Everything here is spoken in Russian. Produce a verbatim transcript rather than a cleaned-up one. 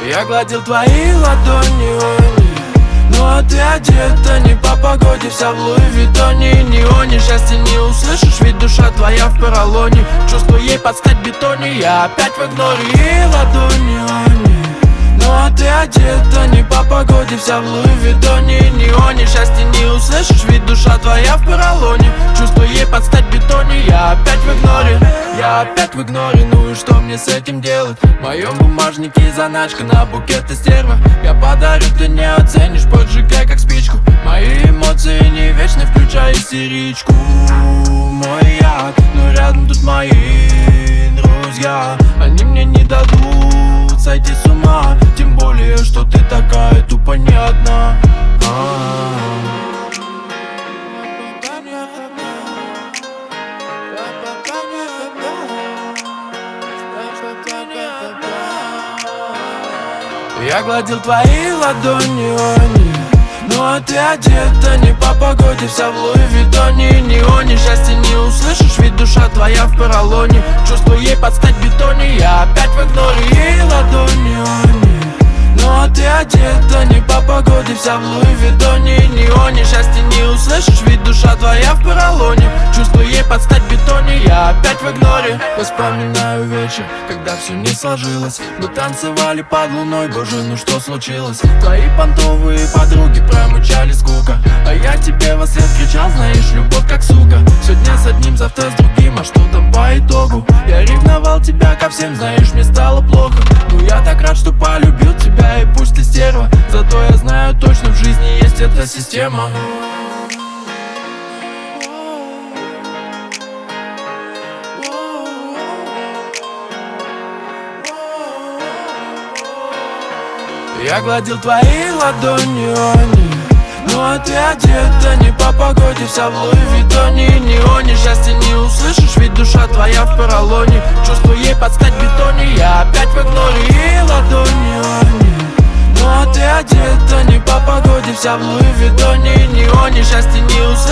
Я гладил твои ладони, они. Ну а ты одета не по погоде, вся в Луи Виттоне и неоне. Счастья не услышишь, ведь душа твоя в поролоне. Чувство ей подстать бетоне, я опять в игноре. И ладони, они. Ну а ты одета не по погоде, вся в Луи Виттоне и неоне. Счастья не услышишь, ведь душа твоя в поролоне. Чувство ей подстать бетоне, я опять в игноре. Я опять в игноре, ну и что мне с этим делать? В моем бумажнике заначка на букет и стерва. Я подарю, ты не оценишь, поджигай как спичку. Мои эмоции не вечны, включай истеричку. Мой яд, но рядом тут мои друзья. Они мне не дадут сойти с ума. Тем более, что ты такая тупо не одна. Я гладил твои ладони, они. Ну а ты одета не по погоде, вся в Луи Виттоне и неоне. Счастья не услышишь, ведь душа твоя в поролоне. Чувство ей подстать бетоне, я опять в игноре. И ладони, они. Ну а ты одета не по погоде, вся в Луи Виттоне и неоне. Счастья не услышишь, ведь душа твоя в поролоне. Чувство ей подстать бетоне, я опять в игноре. Вспоминаю вечер, когда все не сложилось. Мы танцевали под луной, боже, ну что случилось? Твои понтовые подруги промычали скука, а я тебе во след кричал, знаешь, любовь как сука. Сегодня с одним, завтра с другим, а что там по итогу? Я ревновал тебя ко всем, знаешь, мне стало плохо. Ну я так рад, что полюбил тебя, и пусть ты стерва. Зато я знаю точно, в жизни есть эта система. Я гладил твои ладони, они. Ну а ты одета не по погоде, вся в Луи Виттоне и неоне. Счастья не услышишь, ведь душа твоя в поролоне. Чувство ей подстать бетоне, я опять в игноре. И ладони, они. Ну а ты одета не по погоде, вся в Луи Виттоне и неоне. Счастья не услышишь.